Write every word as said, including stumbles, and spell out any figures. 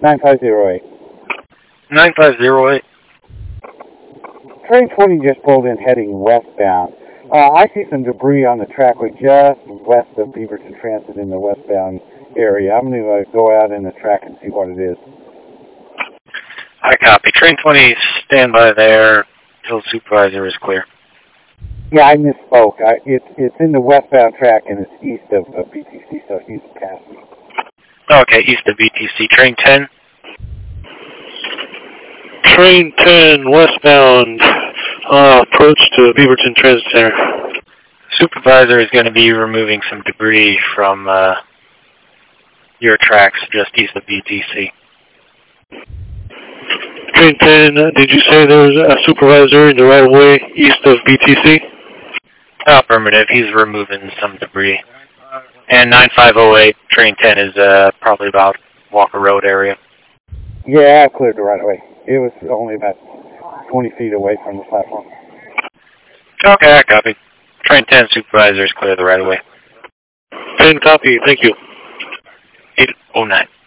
nine five zero eight. nine five zero eight. Train twenty just pulled in heading westbound. Uh, I see some debris on the trackway just west of Beaverton Transit in the westbound area. I'm going to uh, go out in the track and see what it is. I copy. Train twenty, stand by there till supervisor is clear. Yeah, I misspoke. I, it's it's in the westbound track and it's east of, of B T C, so he's past me. Okay, east of B T C. Train ten? Train ten, westbound, uh, approach to Beaverton Transit Center. Supervisor is going to be removing some debris from uh, your tracks just east of B T C. Train ten, uh, did you say there was a supervisor in the right of way east of B T C? Affirmative. He's removing some debris. And nine five zero eight, train ten is uh, probably about Walker Road area. Yeah, I cleared the right away. It was only about twenty feet away from the platform. Okay, I copy. Train ten supervisor is clear the right away. ten copy, thank you. eight oh nine.